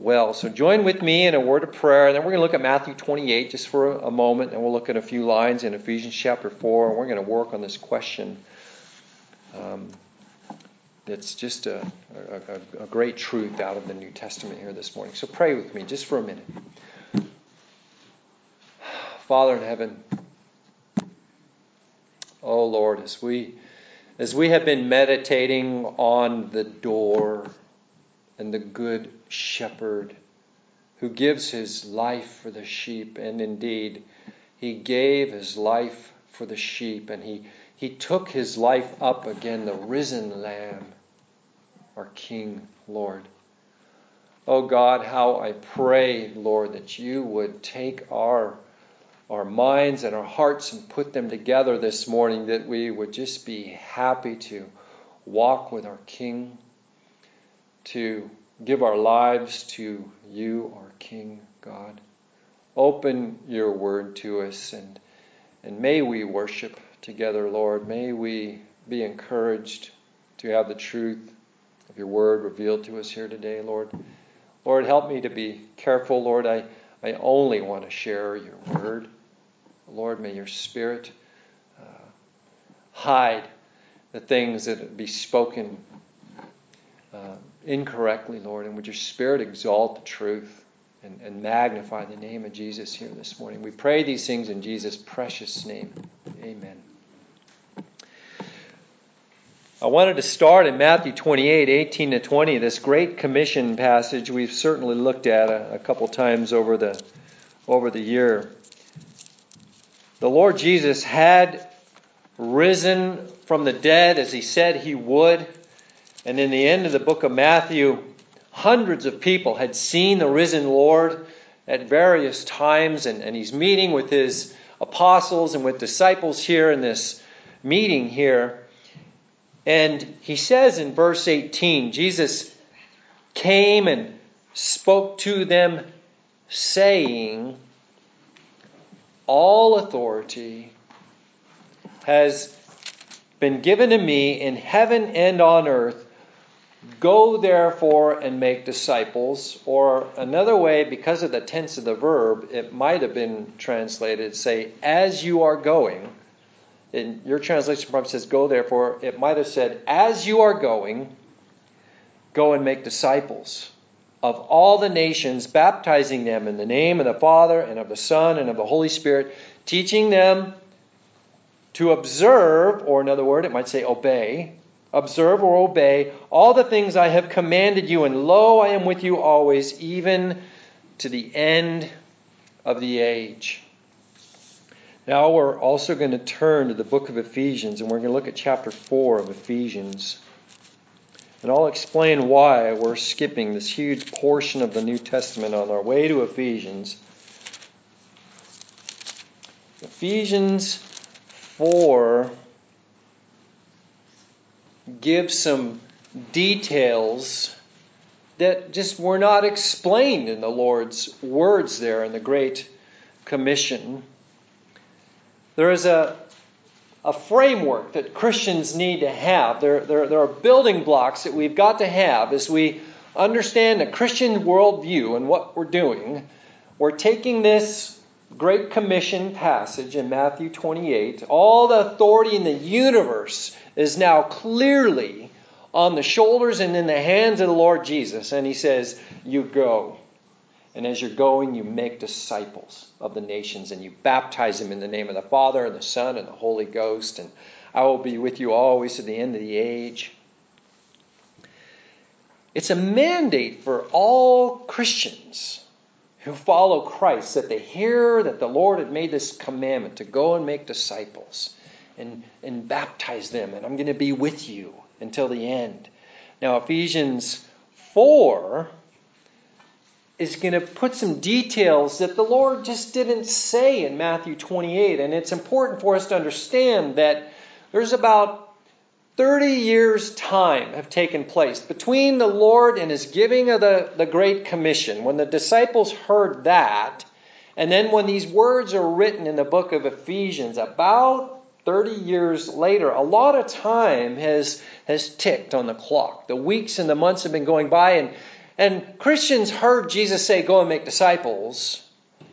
well. So join with me in a word of prayer, and then we're going to look at Matthew 28 just for a moment, and we'll look at a few lines in Ephesians chapter 4, and we're going to work on this question. It's just a great truth out of the New Testament here this morning. So pray with me just for a minute. Father in heaven, oh Lord, as we have been meditating on the door and the good shepherd who gives his life for the sheep, and indeed he gave his life for the sheep, and he took his life up again, the risen Lamb, our King, Lord. Oh God, how I pray, Lord, that you would take our minds and our hearts and put them together this morning, that we would just be happy to walk with our King, to give our lives to you, our King, God. Open your word to us, and may we worship together, Lord. May we be encouraged to have the truth of your word revealed to us here today, Lord. Lord, help me to be careful, Lord. I only want to share your word. Lord, may your Spirit hide the things that be spoken incorrectly, Lord, and would your Spirit exalt the truth and magnify the name of Jesus here this morning. We pray these things in Jesus' precious name. Amen. I wanted to start in Matthew 28, 18 to 20, this Great Commission passage we've certainly looked at a couple times over the year. The Lord Jesus had risen from the dead as he said he would. And in the end of the book of Matthew, hundreds of people had seen the risen Lord at various times. And he's meeting with his apostles and with disciples here in this meeting here. And he says in verse 18, Jesus came and spoke to them, saying, all authority has been given to me in heaven and on earth. Go therefore and make disciples. Or another way, because of the tense of the verb, it might have been translated, say, as you are going. In your translation probably says, go therefore. It might have said, as you are going, go and make disciples of all the nations, baptizing them in the name of the Father and of the Son and of the Holy Spirit, teaching them to observe, or another word, it might say obey, observe or obey all the things I have commanded you, and lo, I am with you always, even to the end of the age. Now we're also going to turn to the book of Ephesians, and we're going to look at chapter 4 of Ephesians. And I'll explain why we're skipping this huge portion of the New Testament on our way to Ephesians. Ephesians 4 gives some details that just were not explained in the Lord's words there in the Great Commission. There is a framework that Christians need to have. There are building blocks that we've got to have as we understand the Christian worldview and what we're doing. We're taking this Great Commission passage in Matthew 28. All the authority in the universe is now clearly on the shoulders and in the hands of the Lord Jesus. And he says, you go. And as you're going, you make disciples of the nations, and you baptize them in the name of the Father and the Son and the Holy Ghost, and I will be with you always to the end of the age. It's a mandate for all Christians who follow Christ that they hear that the Lord had made this commandment to go and make disciples and baptize them, and I'm going to be with you until the end. Now, Ephesians 4 is going to put some details that the Lord just didn't say in Matthew 28. And it's important for us to understand that there's about 30 years' time have taken place between the Lord and his giving of the Great Commission, when the disciples heard that, and then when these words are written in the book of Ephesians, about 30 years later, a lot of time has ticked on the clock. The weeks and the months have been going by, And Christians heard Jesus say, go and make disciples.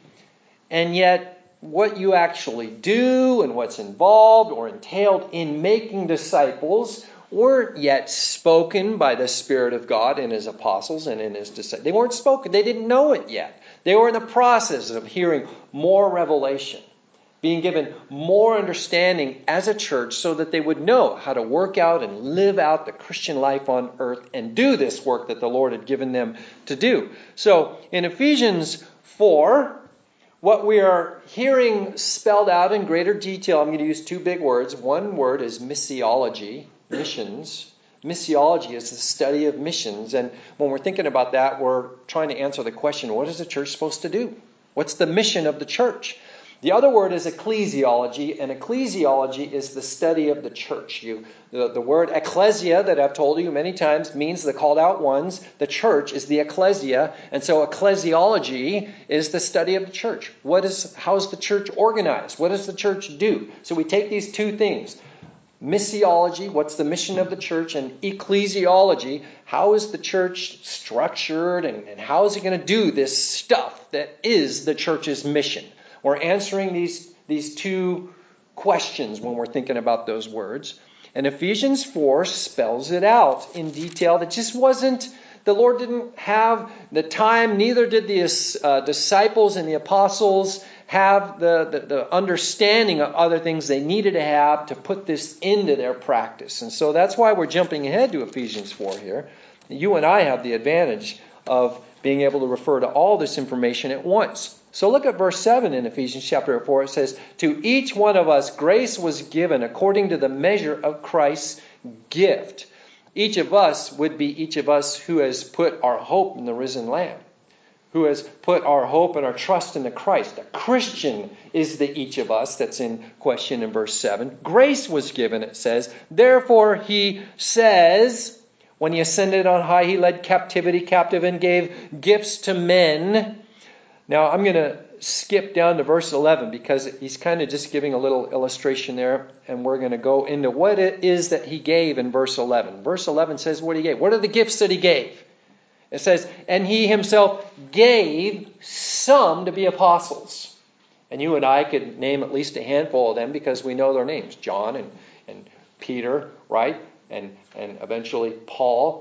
And yet, what you actually do and what's involved or entailed in making disciples weren't yet spoken by the Spirit of God in His apostles and in His disciples. They weren't spoken. They didn't know it yet. They were in the process of hearing more revelation, being given more understanding as a church so that they would know how to work out and live out the Christian life on earth and do this work that the Lord had given them to do. So in Ephesians 4, what we are hearing spelled out in greater detail, I'm going to use two big words. One word is missiology, missions. Missiology is the study of missions. And when we're thinking about that, we're trying to answer the question, what is the church supposed to do? What's the mission of the church? The other word is ecclesiology, and ecclesiology is the study of the church. The word ecclesia that I've told you many times means the called out ones. The church is the ecclesia, and so ecclesiology is the study of the church. How is the church organized? What does the church do? So we take these two things. Missiology, what's the mission of the church, and ecclesiology, how is the church structured, and how is it going to do this stuff that is the church's mission? We're answering these two questions when we're thinking about those words. And Ephesians 4 spells it out in detail. That just wasn't, the Lord didn't have the time, neither did the disciples and the apostles have the understanding of other things they needed to have to put this into their practice. And so that's why we're jumping ahead to Ephesians 4 here. You and I have the advantage of being able to refer to all this information at once. So look at verse 7 in Ephesians chapter 4. It says, to each one of us grace was given according to the measure of Christ's gift. Each of us would be each of us who has put our hope in the risen Lamb, who has put our hope and our trust in the Christ. A Christian is the each of us that's in question in verse 7. Grace was given, it says. Therefore, he says, when he ascended on high, he led captivity captive and gave gifts to men. Now, I'm going to skip down to verse 11 because he's kind of just giving a little illustration there, and we're going to go into what it is that he gave in verse 11. Verse 11 says what he gave. What are the gifts that he gave? It says, and he himself gave some to be apostles. And you and I could name at least a handful of them because we know their names. John and Peter, right? And eventually Paul.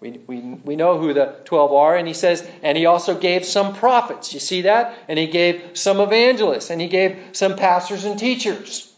We know who the 12 are. And he says, and he also gave some prophets. You see that? And he gave some evangelists. And he gave some pastors and teachers.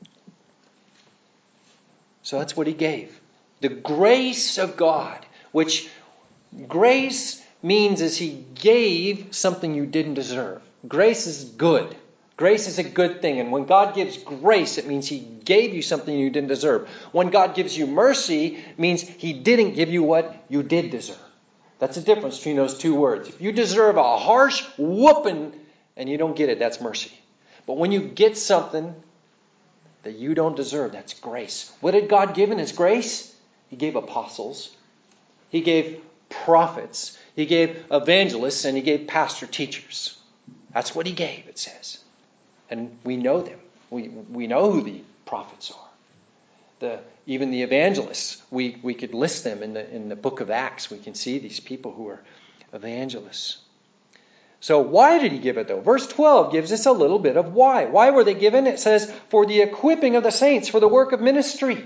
So that's what he gave. The grace of God, which grace means is he gave something you didn't deserve. Grace is good. Grace is a good thing. And when God gives grace, it means he gave you something you didn't deserve. When God gives you mercy, it means he didn't give you what you did deserve. That's the difference between those two words. If you deserve a harsh whooping and you don't get it, that's mercy. But when you get something that you don't deserve, that's grace. What did God give in his grace? He gave apostles. He gave prophets. He gave evangelists. And he gave pastor teachers. That's what he gave, it says. And we know them. We know who the prophets are. Even the evangelists, we could list them in the book of Acts. We can see these people who are evangelists. So why did he give it though? Verse 12 gives us a little bit of why. Why were they given? It says, for the equipping of the saints, for the work of ministry.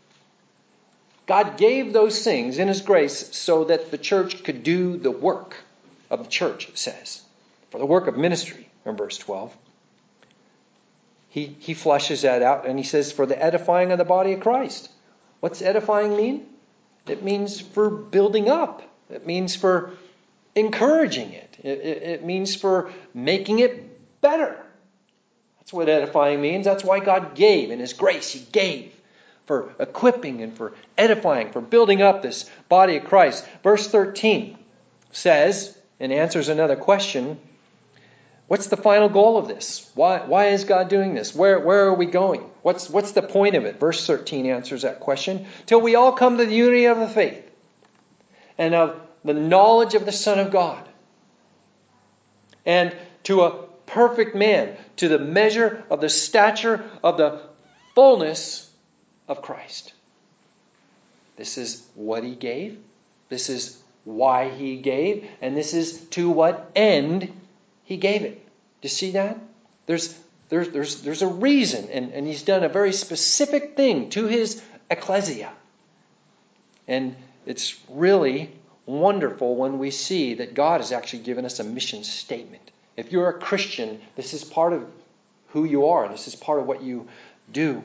God gave those things in his grace so that the church could do the work of the church, it says. For the work of ministry, in verse 12. He fleshes that out and he says, for the edifying of the body of Christ. What's edifying mean? It means for building up. It means for encouraging it. It means for making it better. That's what edifying means. That's why God gave in his grace. He gave for equipping and for edifying, for building up this body of Christ. Verse 13 says, and answers another question, what's the final goal of this? Why is God doing this? Where are we going? What's the point of it? Verse 13 answers that question. Till we all come to the unity of the faith and of the knowledge of the Son of God, and to a perfect man, to the measure of the stature of the fullness of Christ. This is what he gave. This is why he gave, and this is to what end he gave it. Do you see that? There's a reason, and he's done a very specific thing to his ecclesia. And it's really wonderful when we see that God has actually given us a mission statement. If you're a Christian, this is part of who you are. This is part of what you do.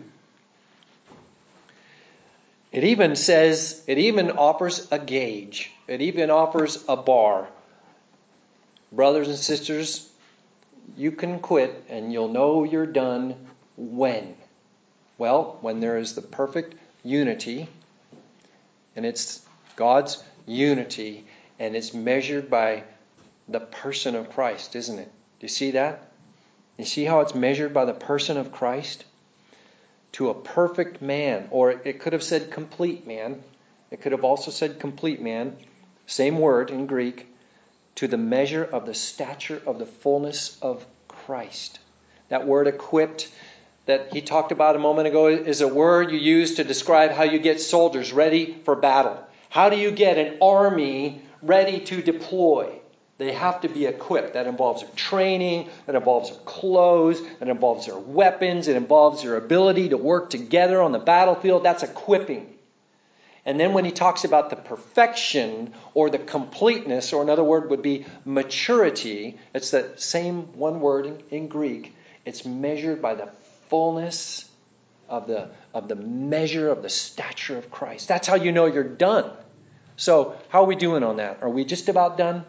It even offers a gauge. It even offers a bar. Brothers and sisters, you can quit and you'll know you're done when? Well, when there is the perfect unity, and it's God's unity, and it's measured by the person of Christ, isn't it? Do you see that? You see how it's measured by the person of Christ? To a perfect man, or it could have said complete man. It could have also said complete man. Same word in Greek. To the measure of the stature of the fullness of Christ. That word equipped that he talked about a moment ago is a word you use to describe how you get soldiers ready for battle. How do you get an army ready to deploy? They have to be equipped. That involves their training, that involves their clothes, that involves their weapons, it involves their ability to work together on the battlefield. That's equipping. And then when he talks about the perfection or the completeness, or another word would be maturity, it's that same one word in Greek. It's measured by the fullness of the measure of the stature of Christ. That's how you know you're done. So how are we doing on that? Are we just about done?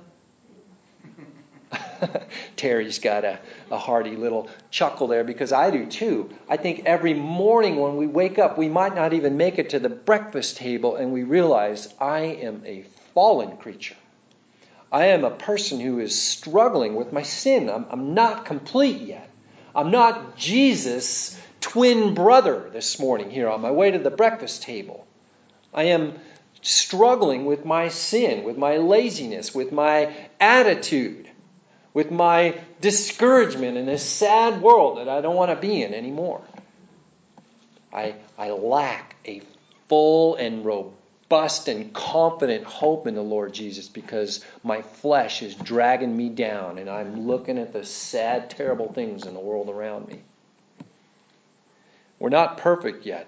Terry's got a hearty little chuckle there, because I do too. I think every morning when we wake up, we might not even make it to the breakfast table, and we realize I am a fallen creature. I am a person who is struggling with my sin. I'm not complete yet. I'm not Jesus' twin brother this morning here on my way to the breakfast table. I am struggling with my sin, with my laziness, with my attitude, with my discouragement in this sad world that I don't want to be in anymore. I lack a full and robust and confident hope in the Lord Jesus, because my flesh is dragging me down and I'm looking at the sad, terrible things in the world around me. We're not perfect yet.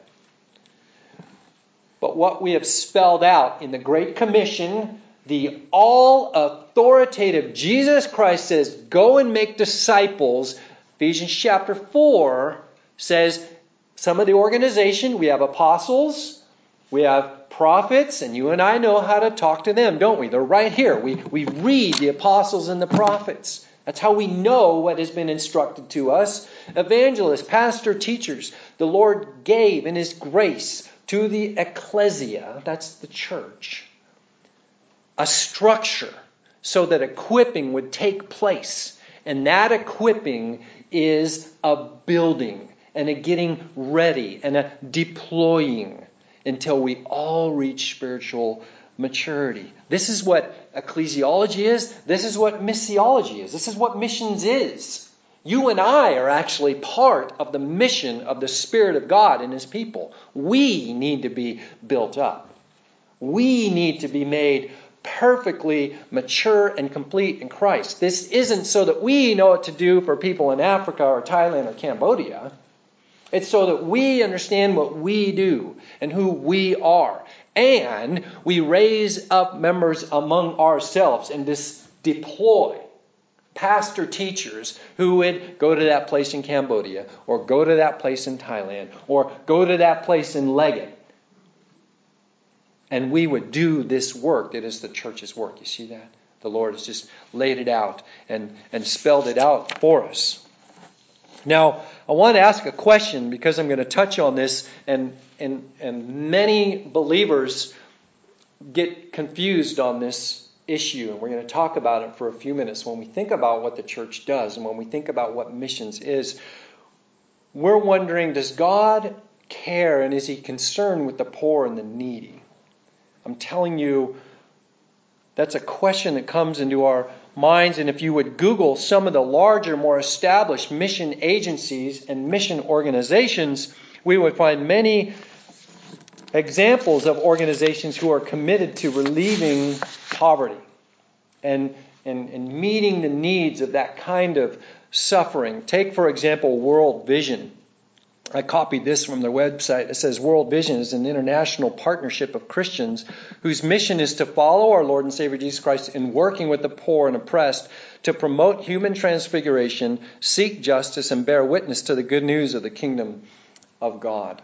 But what we have spelled out in the Great Commission, the all-authoritative Jesus Christ says, go and make disciples. Ephesians chapter 4 says some of the organization, we have apostles, we have prophets, and you and I know how to talk to them, don't we? They're right here. We read the apostles and the prophets. That's how we know what has been instructed to us. Evangelists, pastor, teachers, the Lord gave in His grace to the ecclesia, that's the church, a structure so that equipping would take place. And that equipping is a building and a getting ready and a deploying until we all reach spiritual maturity. This is what ecclesiology is. This is what missiology is. This is what missions is. You and I are actually part of the mission of the Spirit of God in His people. We need to be built up. We need to be made perfectly mature and complete in Christ. This isn't so that we know what to do for people in Africa or Thailand or Cambodia. It's so that we understand what we do and who we are. And we raise up members among ourselves and deploy pastor teachers who would go to that place in Cambodia, or go to that place in Thailand, or go to that place in Leggett. And we would do this work that is the church's work. You see that? The Lord has just laid it out and spelled it out for us. Now, I want to ask a question, because I'm going to touch on this, and many believers get confused on this issue, and we're going to talk about it for a few minutes. When we think about what the church does, and when we think about what missions is, we're wondering, does God care, and is He concerned with the poor and the needy? I'm telling you, that's a question that comes into our minds. And if you would Google some of the larger, more established mission agencies and mission organizations, we would find many examples of organizations who are committed to relieving poverty and meeting the needs of that kind of suffering. Take, for example, World Vision. I copied this from their website. It says World Vision is an international partnership of Christians whose mission is to follow our Lord and Savior Jesus Christ in working with the poor and oppressed, to promote human transfiguration, seek justice, and bear witness to the good news of the kingdom of God.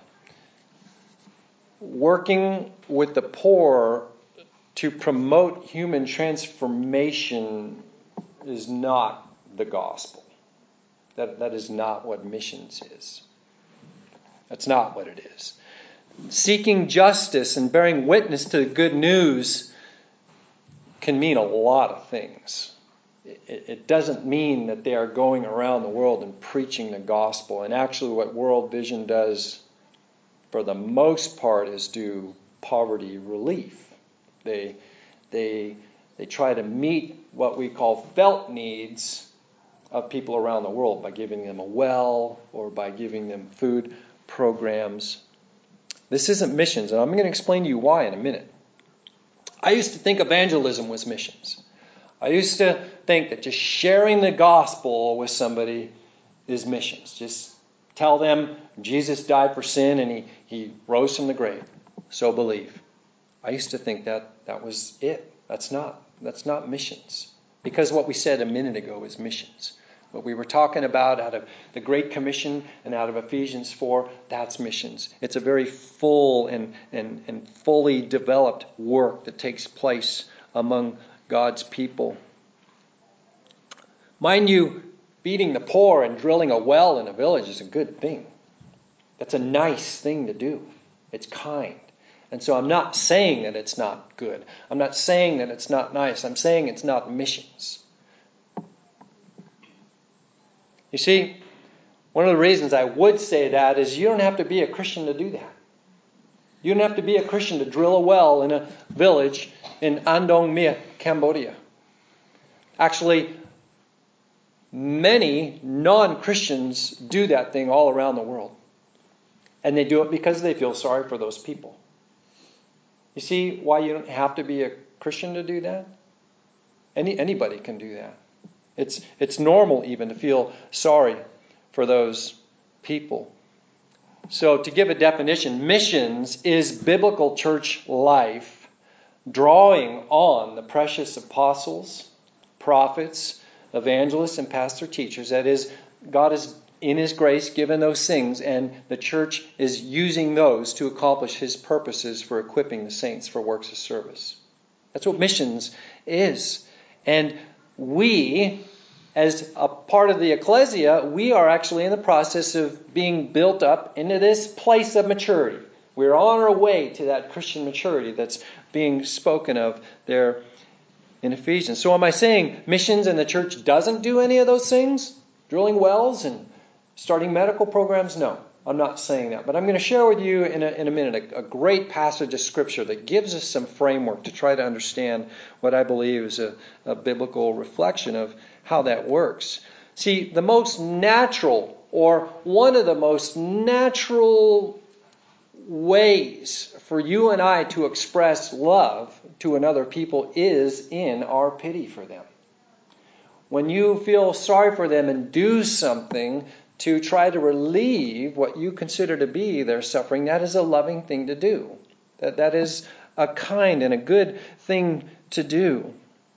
Working with the poor to promote human transformation is not the gospel. That is not what missions is. That's not what it is. Seeking justice and bearing witness to the good news can mean a lot of things. It doesn't mean that they are going around the world and preaching the gospel. And actually what World Vision does, for the most part, is do poverty relief. They try to meet what we call felt needs of people around the world by giving them a well or by giving them food programs. This isn't missions, and I'm going to explain to you why in a minute. I used to think evangelism was missions. I used to think that just sharing the gospel with somebody is missions. Just tell them Jesus died for sin and he rose from the grave. So believe. I used to think that was it. That's not missions. Because what we said a minute ago is missions. What we were talking about out of the Great Commission and out of Ephesians 4, that's missions. It's a very full and fully developed work that takes place among God's people. Mind you, feeding the poor and drilling a well in a village is a good thing. That's a nice thing to do. It's kind. And so I'm not saying that it's not good. I'm not saying that it's not nice. I'm saying it's not missions. You see, one of the reasons I would say that is you don't have to be a Christian to do that. You don't have to be a Christian to drill a well in a village in Andong Mia, Cambodia. Actually, many non-Christians do that thing all around the world. And they do it because they feel sorry for those people. You see why you don't have to be a Christian to do that? Anybody can do that. It's normal even to feel sorry for those people. So to give a definition, missions is biblical church life drawing on the precious apostles, prophets, evangelists, and pastor teachers. That is, God is in His grace given those things, and the church is using those to accomplish His purposes for equipping the saints for works of service. That's what missions is. And we, as a part of the ecclesia, we are actually in the process of being built up into this place of maturity. We're on our way to that Christian maturity that's being spoken of there in Ephesians. So am I saying missions and the church doesn't do any of those things? Drilling wells and starting medical programs? No, I'm not saying that. But I'm going to share with you in a minute a great passage of Scripture that gives us some framework to try to understand what I believe is a biblical reflection of how that works. See, the most natural, or one of the most natural ways for you and I to express love to another people is in our pity for them. When you feel sorry for them and do something to try to relieve what you consider to be their suffering, that is a loving thing to do. That is a kind and a good thing to do.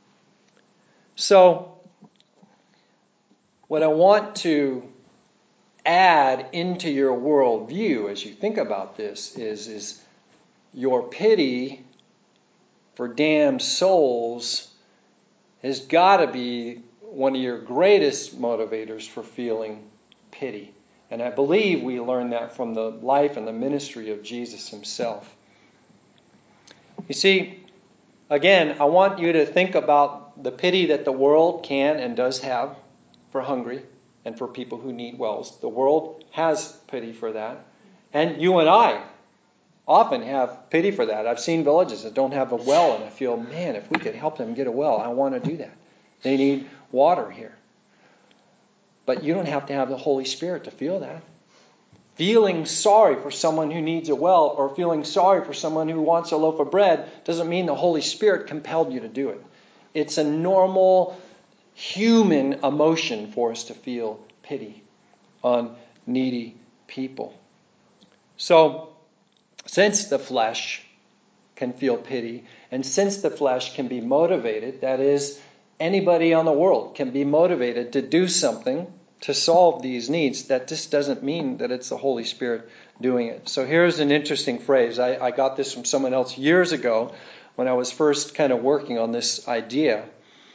So, what I want to add into your worldview as you think about this is your pity for damned souls has got to be one of your greatest motivators for feeling pity. And I believe we learn that from the life and the ministry of Jesus Himself. You see, again, I want you to think about the pity that the world can and does have for hungry and for people who need wells. The world has pity for that. And you and I often have pity for that. I've seen villages that don't have a well, and I feel, man, if we could help them get a well, I want to do that. They need water here. But you don't have to have the Holy Spirit to feel that. Feeling sorry for someone who needs a well or feeling sorry for someone who wants a loaf of bread doesn't mean the Holy Spirit compelled you to do it. It's a normal human emotion for us to feel pity on needy people. So, since the flesh can feel pity, and since the flesh can be motivated, that is, anybody on the world can be motivated to do something to solve these needs, that just doesn't mean that it's the Holy Spirit doing it. So here's an interesting phrase. I got this from someone else years ago when I was first kind of working on this idea.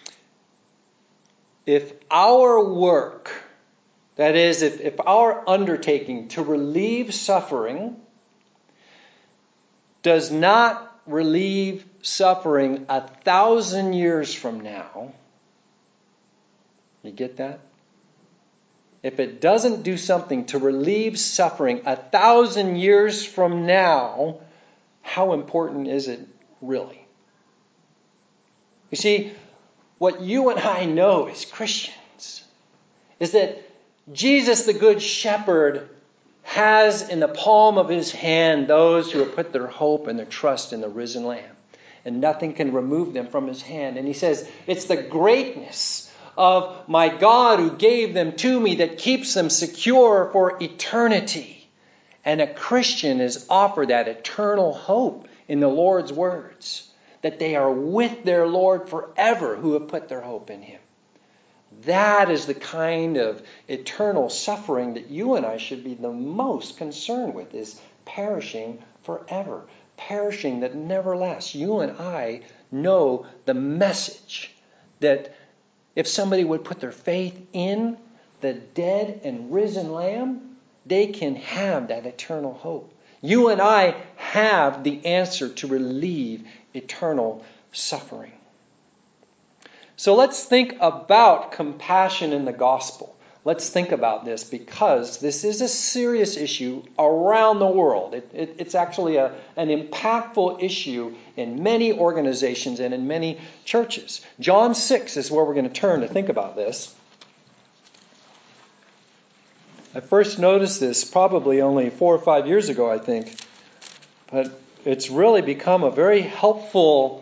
If our work, that is, if our undertaking to relieve suffering does not relieve suffering 1,000 years from now, you get that? If it doesn't do something to relieve suffering 1,000 years from now, how important is it really? You see, what you and I know as Christians is that Jesus, the Good Shepherd, has in the palm of his hand those who have put their hope and their trust in the risen Lamb. And nothing can remove them from his hand. And he says, it's the greatness of my God who gave them to me that keeps them secure for eternity. And a Christian is offered that eternal hope in the Lord's words, that they are with their Lord forever who have put their hope in him. That is the kind of eternal suffering that you and I should be the most concerned with, is perishing forever, perishing that never lasts. You and I know the message that if somebody would put their faith in the dead and risen Lamb, they can have that eternal hope. You and I have the answer to relieve eternal suffering. So let's think about compassion in the gospel. Let's think about this, because this is a serious issue around the world. It's actually an impactful issue in many organizations and in many churches. John 6 is where we're going to turn to think about this. I first noticed this probably only 4 or 5 years ago, I think. But it's really become a very helpful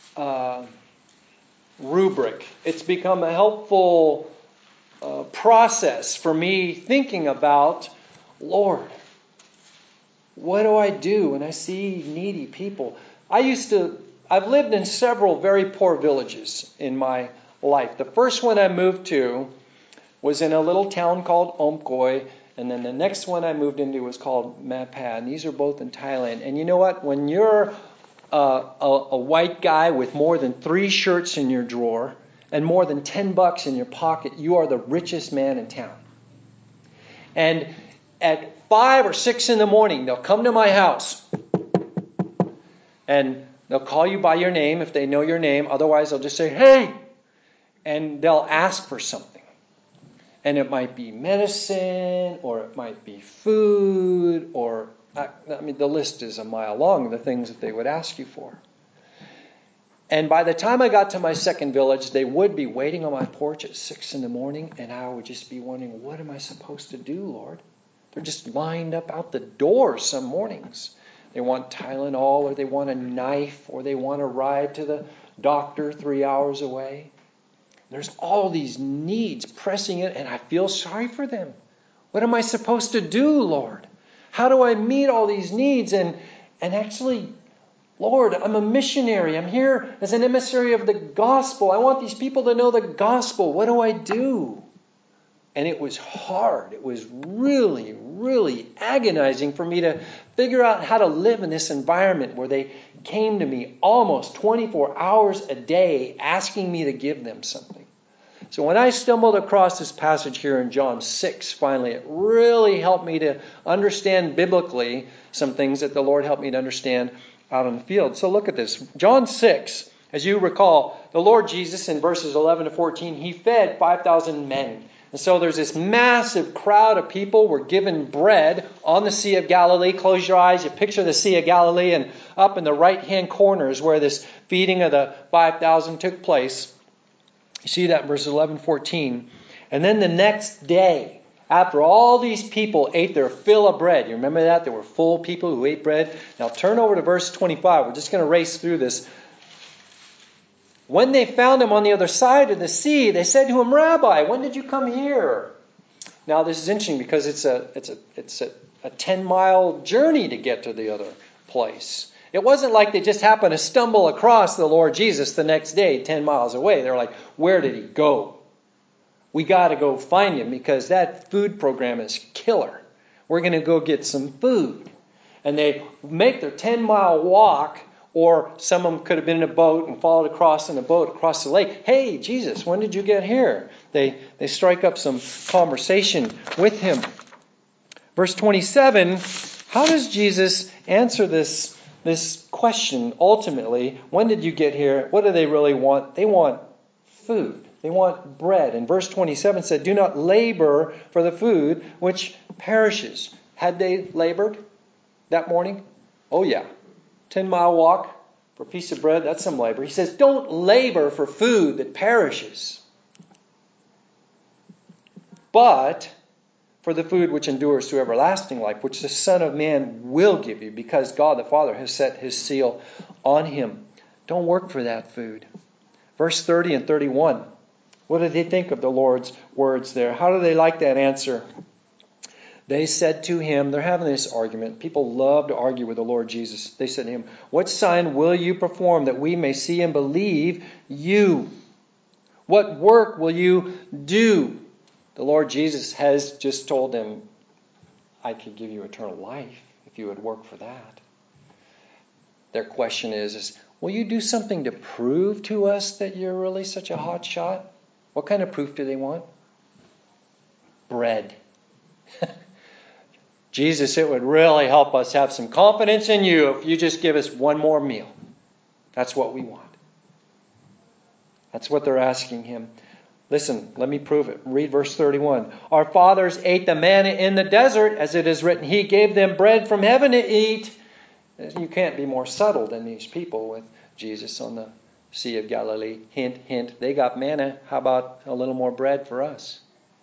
rubric. It's become a helpful process for me thinking about, Lord, what do I do when I see needy people? I've lived in several very poor villages in my life. The first one I moved to was in a little town called Omkoi, and then the next one I moved into was called Mapad. And these are both in Thailand. And you know what? When you're a white guy with more than 3 shirts in your drawer and more than $10 in your pocket, you are the richest man in town. And at 5 or 6 in the morning, they'll come to my house and they'll call you by your name if they know your name. Otherwise, they'll just say, hey, and they'll ask for something. And it might be medicine, or it might be food, or, the list is a mile long, the things that they would ask you for. And by the time I got to my second village, they would be waiting on my porch at 6 in the morning, and I would just be wondering, what am I supposed to do, Lord? They're just lined up out the door some mornings. They want Tylenol, or they want a knife, or they want a ride to the doctor 3 hours away. There's all these needs pressing in, and I feel sorry for them. What am I supposed to do, Lord? How do I meet all these needs? And actually, Lord, I'm a missionary. I'm here as an emissary of the gospel. I want these people to know the gospel. What do I do? And it was hard. It was really, really agonizing for me to figure out how to live in this environment where they came to me almost 24 hours a day asking me to give them something. So when I stumbled across this passage here in John 6, finally, it really helped me to understand biblically some things that the Lord helped me to understand out in the field. So look at this. John 6, as you recall, the Lord Jesus in verses 11 to 14, he fed 5,000 men. And so there's this massive crowd of people were given bread on the Sea of Galilee. Close your eyes. You picture the Sea of Galilee, and up in the right-hand corner is where this feeding of the 5,000 took place. You see that in verses 11 14. And then the next day, After all these people ate their fill of bread. You remember that? There were full people who ate bread. Now turn over to verse 25. We're just going to race through this. When they found him on the other side of the sea, they said to him, Rabbi, when did you come here? Now this is interesting because it's a 10-mile journey to get to the other place. It wasn't like they just happened to stumble across the Lord Jesus the next day 10 miles away. They're like, where did he go? We got to go find him because that food program is killer. We're going to go get some food. And they make their 10-mile walk, or some of them could have been in a boat and followed across in a boat across the lake. Hey, Jesus, when did you get here? They strike up some conversation with him. Verse 27, how does Jesus answer this question ultimately? When did you get here? What do they really want? They want food. They want bread. And verse 27 said, do not labor for the food which perishes. Had they labored that morning? Oh yeah. 10-mile walk for a piece of bread, that's some labor. He says, don't labor for food that perishes, but for the food which endures to everlasting life, which the Son of Man will give you, because God the Father has set his seal on him. Don't work for that food. Verse 30 and 31. What do they think of the Lord's words there? How do they like that answer? They said to him, they're having this argument. People love to argue with the Lord Jesus. They said to him, what sign will you perform that we may see and believe you? What work will you do? The Lord Jesus has just told them, I could give you eternal life if you would work for that. Their question is, will you do something to prove to us that you're really such a hot shot? What kind of proof do they want? Bread. Jesus, it would really help us have some confidence in you if you just give us one more meal. That's what we want. That's what they're asking him. Listen, let me prove it. Read verse 31. Our fathers ate the manna in the desert, as it is written, he gave them bread from heaven to eat. You can't be more subtle than these people with Jesus on the Sea of Galilee. Hint, hint. They got manna. How about a little more bread for us?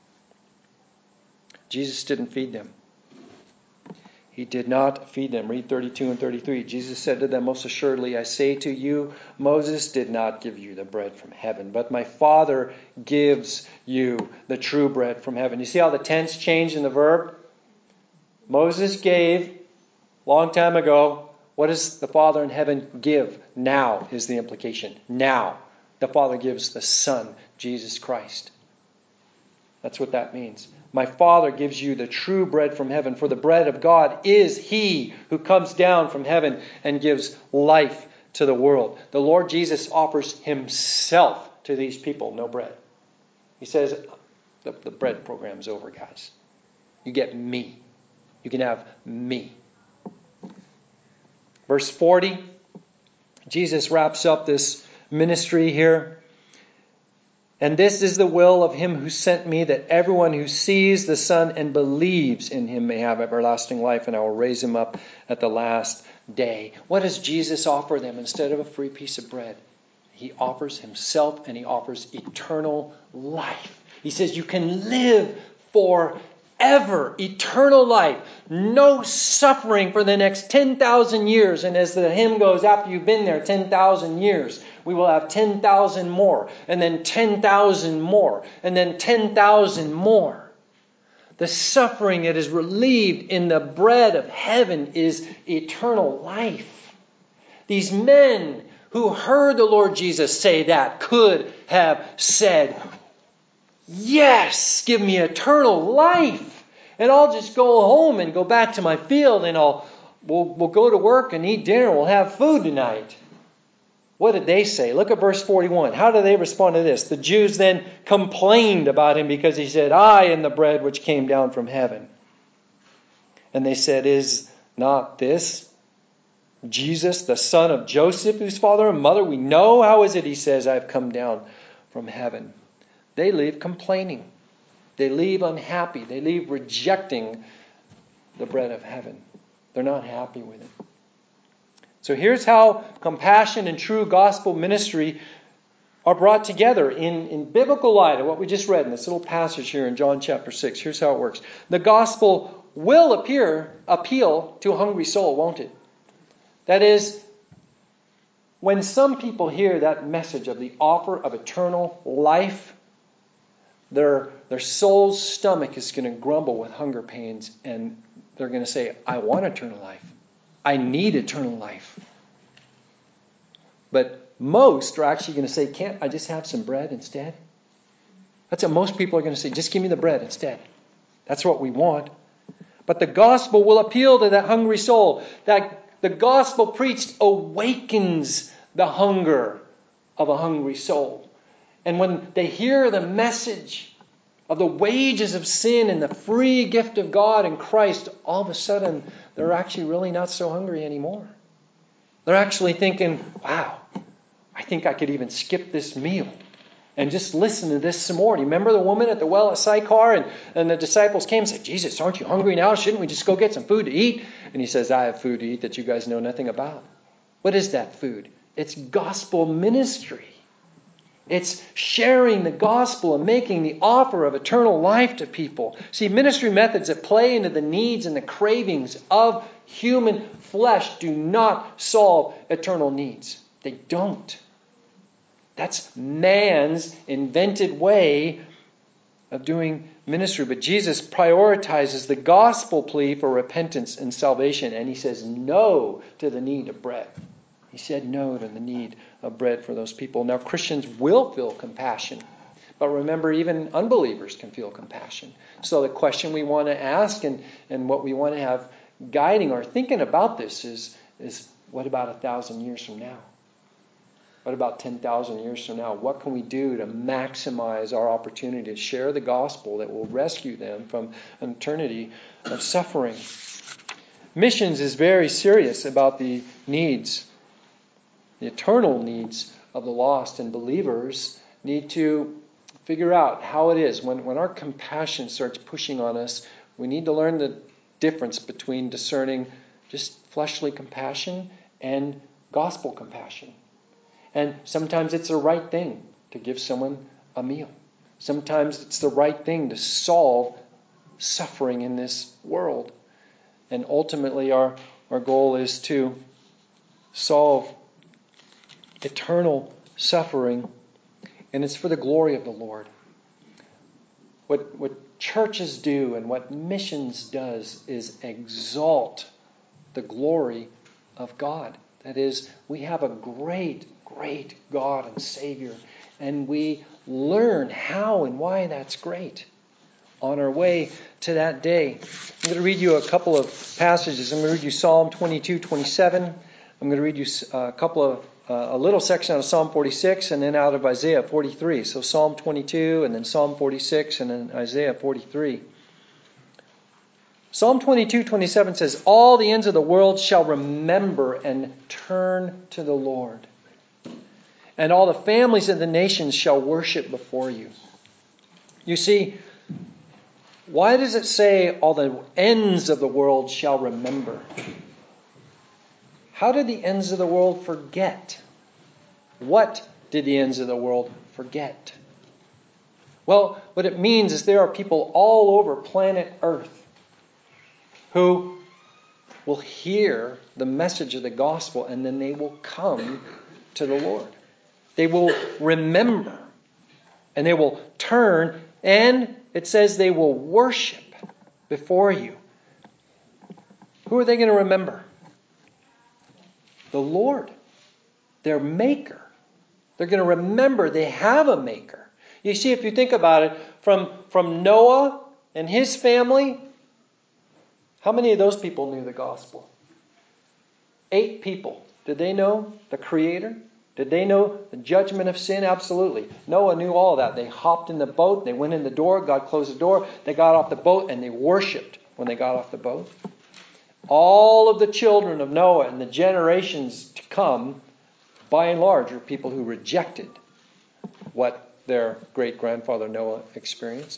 Jesus didn't feed them. He did not feed them. Read 32 and 33. Jesus said to them, most assuredly, I say to you, Moses did not give you the bread from heaven, but my Father gives you the true bread from heaven. You see how the tense changed in the verb? Moses gave long time ago. What does the Father in heaven give? Now is the implication. Now. The Father gives the Son, Jesus Christ. That's what that means. My Father gives you the true bread from heaven, for the bread of God is He who comes down from heaven and gives life to the world. The Lord Jesus offers Himself to these people, no bread. He says, the bread program's over, guys. You get me. You can have me. Verse 40, Jesus wraps up this ministry here. And this is the will of him who sent me, that everyone who sees the Son and believes in him may have everlasting life, and I will raise him up at the last day. What does Jesus offer them instead of a free piece of bread? He offers himself, and he offers eternal life. He says you can live forever, eternal life, no suffering for the next 10,000 years. And as the hymn goes, after you've been there 10,000 years, we will have 10,000 more, and then 10,000 more, and then 10,000 more. The suffering that is relieved in the bread of heaven is eternal life. These men who heard the Lord Jesus say that could have said, yes, give me eternal life, and I'll just go home and go back to my field, and we'll go to work and eat dinner. We'll have food tonight. What did they say? Look at verse 41. How do they respond to this? The Jews then complained about him because he said, I am the bread which came down from heaven. And they said, is not this Jesus, the son of Joseph, whose father and mother we know? How is it he says, I have come down from heaven? They leave complaining. They leave unhappy. They leave rejecting the bread of heaven. They're not happy with it. So here's how compassion and true gospel ministry are brought together in biblical light of what we just read in this little passage here in John chapter 6. Here's how it works. The gospel will appeal to a hungry soul, won't it? That is, when some people hear that message of the offer of eternal life, their soul's stomach is going to grumble with hunger pains, and they're going to say, I want eternal life. I need eternal life. But most are actually going to say, can't I just have some bread instead? That's what most people are going to say. Just give me the bread instead. That's what we want. But the gospel will appeal to that hungry soul. That the gospel preached awakens the hunger of a hungry soul. And when they hear the message of the wages of sin and the free gift of God in Christ, all of a sudden they're actually really not so hungry anymore. They're actually thinking, wow, I think I could even skip this meal and just listen to this some more. Do you remember the woman at the well at Sychar? And the disciples came and said, Jesus, aren't you hungry now? Shouldn't we just go get some food to eat? And he says, I have food to eat that you guys know nothing about. What is that food? It's gospel ministry. It's sharing the gospel and making the offer of eternal life to people. See, ministry methods that play into the needs and the cravings of human flesh do not solve eternal needs. They don't. That's man's invented way of doing ministry. But Jesus prioritizes the gospel plea for repentance and salvation. And he says no to the need of bread. He said no to the need of bread for those people. Now, Christians will feel compassion. But remember, even unbelievers can feel compassion. So the question we want to ask and what we want to have guiding or thinking about this is what about 1,000 years from now? What about 10,000 years from now? What can we do to maximize our opportunity to share the gospel that will rescue them from an eternity of suffering? Missions is very serious about the needs, the eternal needs of the lost, and believers need to figure out how it is. When our compassion starts pushing on us, we need to learn the difference between discerning just fleshly compassion and gospel compassion. And sometimes it's the right thing to give someone a meal. Sometimes it's the right thing to solve suffering in this world. And ultimately our goal is to solve eternal suffering. And it's for the glory of the Lord. What churches do and what missions does is exalt the glory of God. That is, we have a great God and Savior, and we learn how and why that's great on our way to that day. I'm going to read you a couple of passages. I'm going to read you Psalm 22:27. I'm going to read you a little section out of Psalm 46 and then out of Isaiah 43. So Psalm 22 and then Psalm 46 and then Isaiah 43. Psalm 22:27 says, all the ends of the world shall remember and turn to the Lord. And all the families of the nations shall worship before you. You see, why does it say all the ends of the world shall remember? How did the ends of the world forget? What did the ends of the world forget? Well, what it means is there are people all over planet Earth who will hear the message of the gospel and then they will come to the Lord. They will remember and they will turn, and it says they will worship before you. Who are they going to remember? The Lord, their Maker. They're going to remember they have a Maker. You see, if you think about it, from Noah and his family, how many of those people knew the gospel? 8 people. Did they know the Creator? Did they know the judgment of sin? Absolutely. Noah knew all that. They hopped in the boat. They went in the door. God closed the door. They got off the boat and they worshipped when they got off the boat. All of the children of Noah and the generations to come, by and large, are people who rejected what their great-grandfather Noah experienced.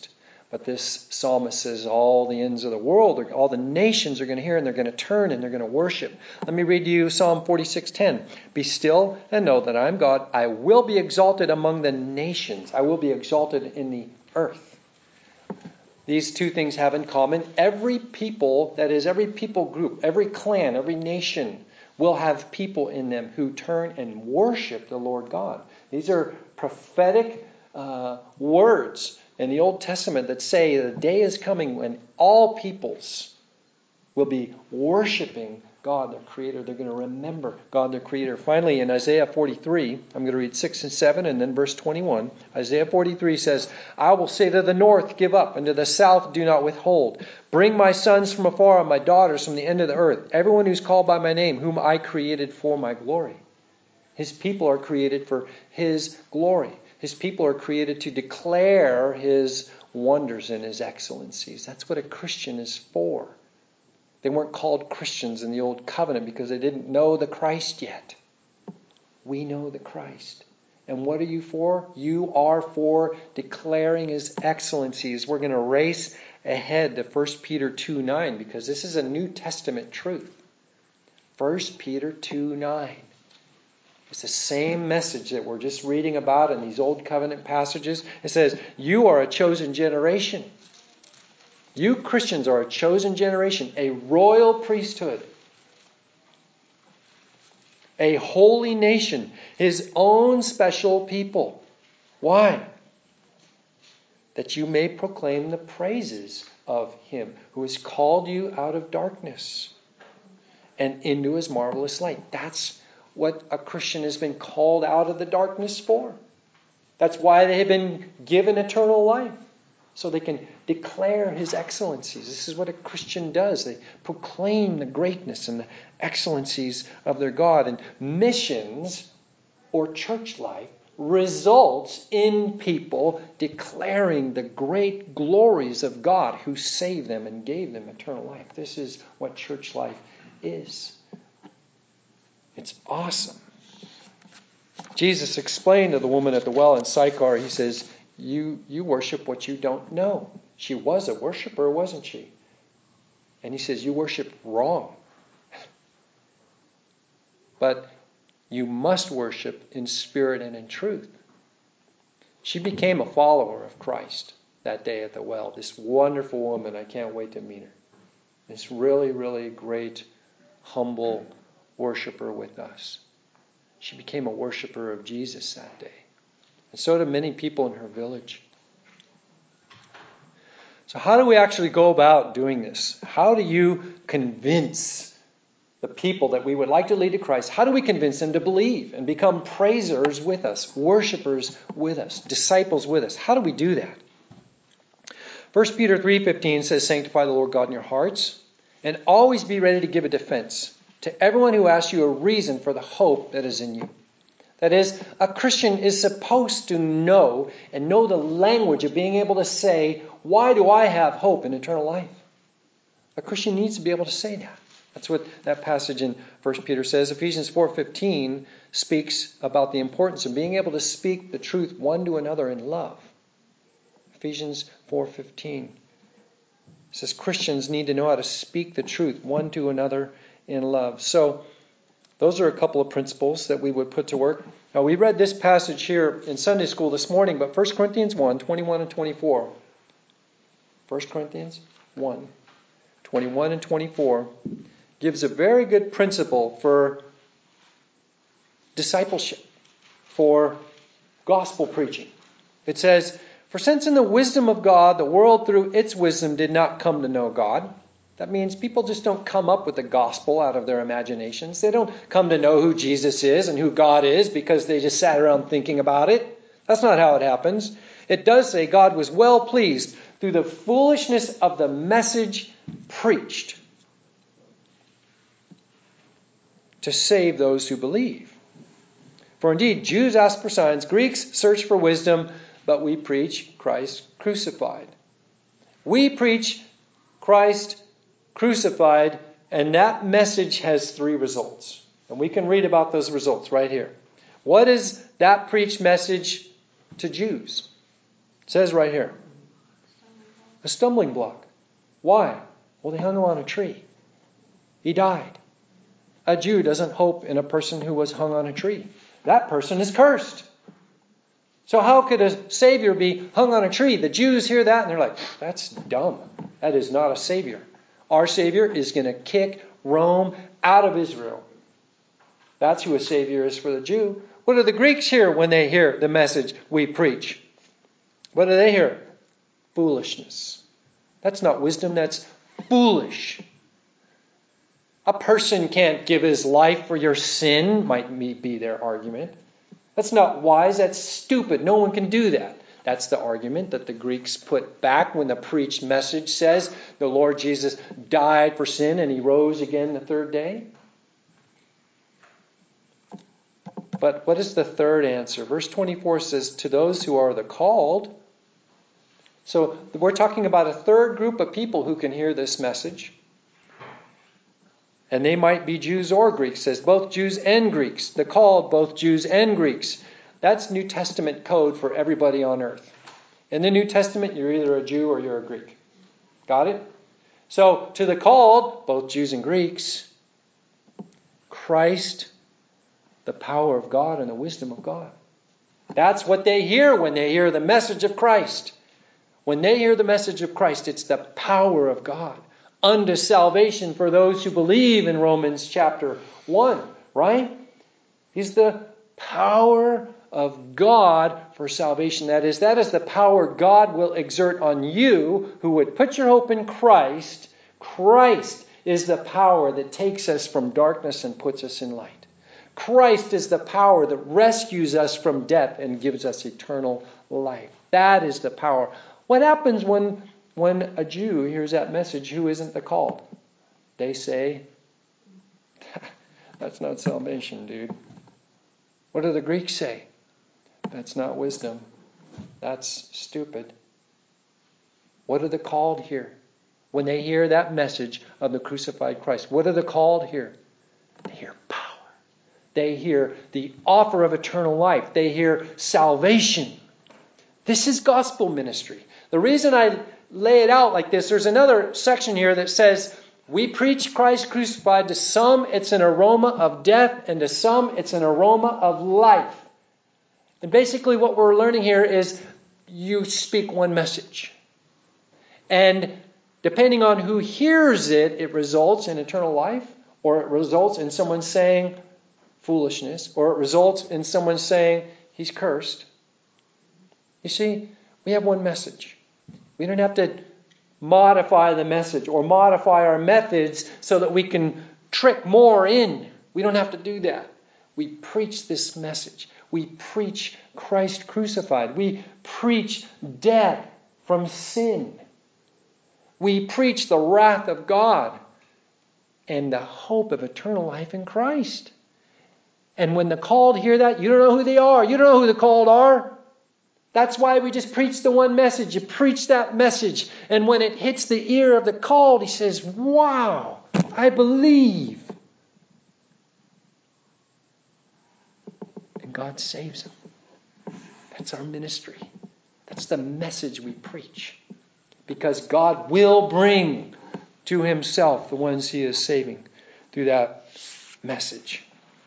But this psalmist says all the ends of the world, all the nations are going to hear, and they're going to turn and they're going to worship. Let me read to you Psalm 46:10. Be still and know that I am God. I will be exalted among the nations. I will be exalted in the earth. These two things have in common. Every people, that is every people group, every clan, every nation will have people in them who turn and worship the Lord God. These are prophetic words in the Old Testament that say the day is coming when all peoples will be worshiping God, their Creator. They're going to remember God, their Creator. Finally, in Isaiah 43, I'm going to read 6 and 7 and then verse 21. Isaiah 43 says, I will say to the north, give up, and to the south, do not withhold. Bring my sons from afar and my daughters from the end of the earth, everyone who's called by my name, whom I created for my glory. His people are created for His glory. His people are created to declare His wonders and His excellencies. That's what a Christian is for. They weren't called Christians in the Old Covenant because they didn't know the Christ yet. We know the Christ. And what are you for? You are for declaring His excellencies. We're going to race ahead to 1 Peter 2:9 because this is a New Testament truth. 1 Peter 2:9. It's the same message that we're just reading about in these Old Covenant passages. It says, you are a chosen generation. You Christians are a chosen generation, a royal priesthood, a holy nation, His own special people. Why? That you may proclaim the praises of Him who has called you out of darkness and into His marvelous light. That's what a Christian has been called out of the darkness for. That's why they have been given eternal life. So they can declare His excellencies. This is what a Christian does. They proclaim the greatness and the excellencies of their God. And missions, or church life, results in people declaring the great glories of God who saved them and gave them eternal life. This is what church life is. It's awesome. Jesus explained to the woman at the well in Sychar, He says, you worship what you don't know. She was a worshiper, wasn't she? And He says, you worship wrong. But you must worship in spirit and in truth. She became a follower of Christ that day at the well. This wonderful woman, I can't wait to meet her. This really, really great, humble worshiper with us. She became a worshiper of Jesus that day. And so did many people in her village. So how do we actually go about doing this? How do you convince the people that we would like to lead to Christ? How do we convince them to believe and become praisers with us, worshipers with us, disciples with us? How do we do that? 1 Peter 3:15 says, sanctify the Lord God in your hearts and always be ready to give a defense to everyone who asks you a reason for the hope that is in you. That is, a Christian is supposed to know and know the language of being able to say, why do I have hope in eternal life? A Christian needs to be able to say that. That's what that passage in 1 Peter says. Ephesians 4:15 speaks about the importance of being able to speak the truth one to another in love. Ephesians 4:15 says Christians need to know how to speak the truth one to another in love. So, those are a couple of principles that we would put to work. Now, we read this passage here in Sunday school this morning, but 1 Corinthians 1, 21 and 24. 1 Corinthians 1, 21 and 24 gives a very good principle for discipleship, for gospel preaching. It says, for since in the wisdom of God, the world through its wisdom did not come to know God. That means people just don't come up with the gospel out of their imaginations. They don't come to know who Jesus is and who God is because they just sat around thinking about it. That's not how it happens. It does say God was well pleased through the foolishness of the message preached to save those who believe. For indeed, Jews ask for signs, Greeks search for wisdom, but we preach Christ crucified. We preach Christ crucified, and that message has 3 results. And we can read about those results right here. What is that preached message to Jews? It says right here. A stumbling block. Why? Well, they hung him on a tree. He died. A Jew doesn't hope in a person who was hung on a tree. That person is cursed. So how could a Savior be hung on a tree? The Jews hear that and they're like, that's dumb. That is not a Savior. Our Savior is going to kick Rome out of Israel. That's who a Savior is for the Jew. What do the Greeks hear when they hear the message we preach? What do they hear? Foolishness. That's not wisdom, that's foolish. A person can't give his life for your sin, might be their argument. That's not wise, that's stupid. No one can do that. That's the argument that the Greeks put back when the preached message says the Lord Jesus died for sin and he rose again the third day. But what is the third answer? Verse 24 says, to those who are the called. So we're talking about a third group of people who can hear this message. And they might be Jews or Greeks. It says both Jews and Greeks. The called, both Jews and Greeks. That's New Testament code for everybody on earth. In the New Testament, you're either a Jew or you're a Greek. Got it? So to the called, both Jews and Greeks, Christ, the power of God and the wisdom of God. That's what they hear when they hear the message of Christ. When they hear the message of Christ, it's the power of God unto salvation for those who believe in Romans chapter 1, right? He's the power of God for salvation. That is the power God will exert on you who would put your hope in Christ. Christ is the power that takes us from darkness and puts us in light. Christ is the power that rescues us from death and gives us eternal life. That is the power. What happens when a Jew hears that message who isn't the called? They say, that's not salvation, dude. What do the Greeks say? That's not wisdom. That's stupid. What do the called hear? When they hear that message of the crucified Christ, what do the called hear? They hear power. They hear the offer of eternal life. They hear salvation. This is gospel ministry. The reason I lay it out like this, there's another section here that says, we preach Christ crucified. To some, it's an aroma of death, and to some, it's an aroma of life. And basically what we're learning here is you speak one message. And depending on who hears it, it results in eternal life, or it results in someone saying foolishness, or it results in someone saying he's cursed. You see, we have one message. We don't have to modify the message or modify our methods so that we can trick more in. We don't have to do that. We preach this message. We preach Christ crucified. We preach death from sin. We preach the wrath of God and the hope of eternal life in Christ. And when the called hear that, you don't know who they are. You don't know who the called are. That's why we just preach the one message. You preach that message. And when it hits the ear of the called, he says, wow, I believe. And God saves them. That's our ministry. That's the message we preach. Because God will bring to himself the ones he is saving through that message.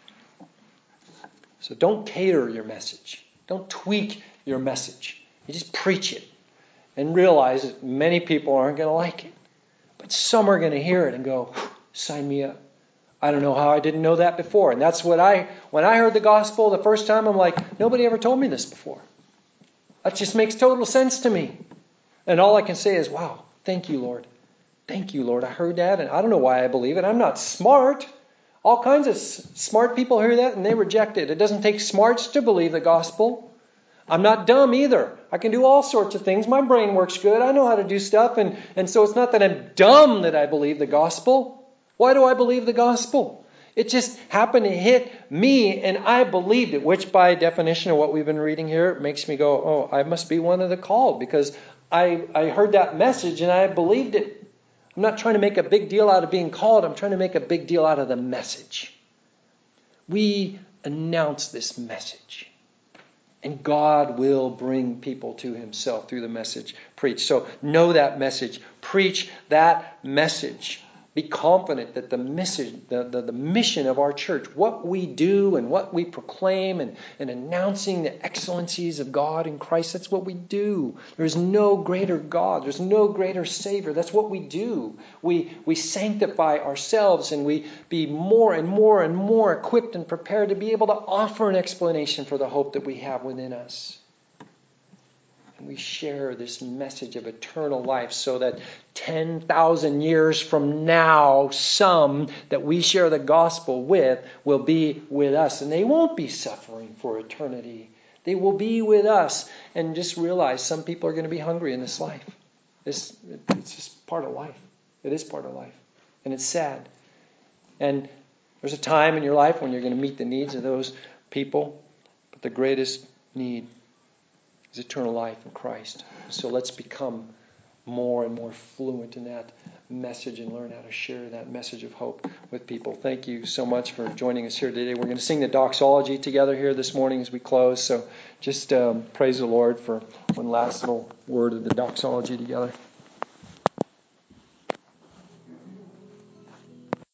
So don't cater your message. Don't tweak your message. You just preach it and realize that many people aren't going to like it. But some are going to hear it and go, sign me up. I don't know how I didn't know that before. And that's when I heard the gospel the first time, I'm like, nobody ever told me this before. That just makes total sense to me. And all I can say is, wow, thank you, Lord. Thank you, Lord. I heard that and I don't know why I believe it. I'm not smart. All kinds of smart people hear that and they reject it. It doesn't take smarts to believe the gospel. I'm not dumb either. I can do all sorts of things. My brain works good. I know how to do stuff. And so it's not that I'm dumb that I believe the gospel. Why do I believe the gospel? It just happened to hit me and I believed it, which by definition of what we've been reading here makes me go, oh, I must be one of the called because I heard that message and I believed it. I'm not trying to make a big deal out of being called. I'm trying to make a big deal out of the message. We announce this message. And God will bring people to himself through the message preached. So know that message. Preach that message. Be confident that the message, the mission of our church, what we do and what we proclaim and announcing the excellencies of God in Christ, that's what we do. There's no greater God. There's no greater Savior. That's what we do. We sanctify ourselves and we be more and more and more equipped and prepared to be able to offer an explanation for the hope that we have within us. And we share this message of eternal life so that 10,000 years from now, some that we share the gospel with will be with us. And they won't be suffering for eternity. They will be with us. And just realize some people are going to be hungry in this life. It's just part of life. It is part of life. And it's sad. And there's a time in your life when you're going to meet the needs of those people. But the greatest need is eternal life in Christ. So let's become more and more fluent in that message and learn how to share that message of hope with people. Thank you so much for joining us here today. We're going to sing the doxology together here this morning as we close. So just praise the Lord for one last little word of the doxology together.